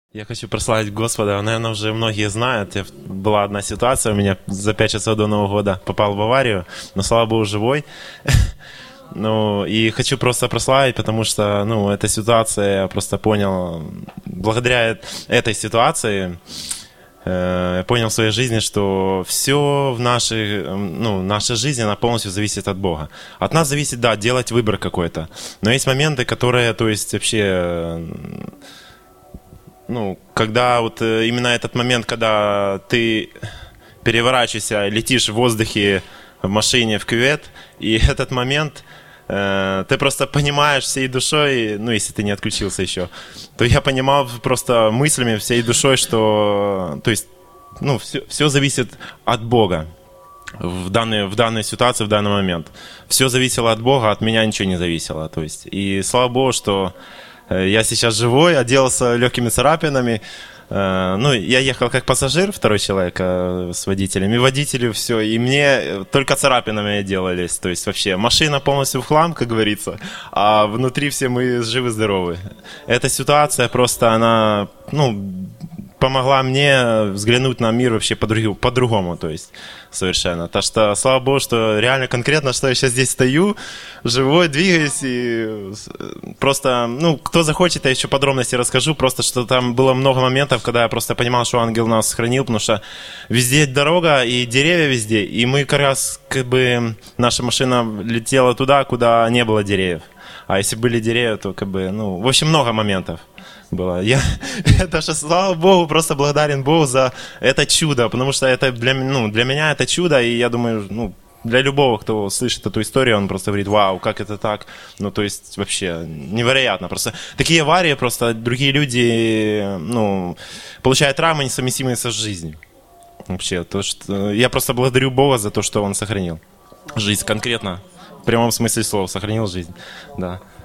Я хочу прославить Господа. Наверное, уже многие знают. Была одна ситуация у меня за 5 часов до Нового года. Попал в аварию, но, слава Богу, живой. Ну, и хочу просто прославить, потому что, ну, эта ситуация, я просто понял, благодаря этой ситуации, я понял в своей жизни, что все в наша жизнь, она полностью зависит от Бога. От нас зависит, да, делать выбор какой-то. Но есть моменты, которые, то есть, вообще, ну, когда вот именно этот момент, когда ты переворачиваешься, летишь в воздухе, в машине, в кювет, и этот момент ты просто понимаешь всей душой, ну, если ты не отключился еще, то я понимал просто мыслями, всей душой, что, то есть, ну, все зависит от Бога в данной ситуации, в данный момент. Все зависело от Бога, от меня ничего не зависело, то есть, и слава Богу, что я сейчас живой, отделался легкими царапинами. Ну, я ехал как пассажир, второй человек с водителем, и водителю все, и мне только царапинами делались, то есть вообще машина полностью в хлам, как говорится, а внутри все мы живы-здоровы. Эта ситуация просто, она, ну, помогла мне взглянуть на мир вообще по-другому, то есть совершенно. Так что, слава Богу, что реально конкретно, что я сейчас здесь стою, живой, двигаюсь, и просто, ну, кто захочет, я еще подробности расскажу, просто что там было много моментов, когда я просто понимал, что ангел нас сохранил, потому что везде дорога и деревья везде, и мы как раз, как бы, наша машина летела туда, куда не было деревьев. А если были деревья, то, как бы, ну, в общем, много моментов было. Я даже, слава Богу, просто благодарен Богу за это чудо, потому что это для меня это чудо, и я думаю, ну, для любого, кто слышит эту историю, он просто говорит: вау, как это так? Ну, то есть, вообще, невероятно. Просто такие аварии, просто другие люди, ну, получают травмы, несовместимые со жизнью. Вообще, то, что я просто благодарю Бога за то, что Он сохранил жизнь конкретно, в прямом смысле слова, сохранил жизнь, да.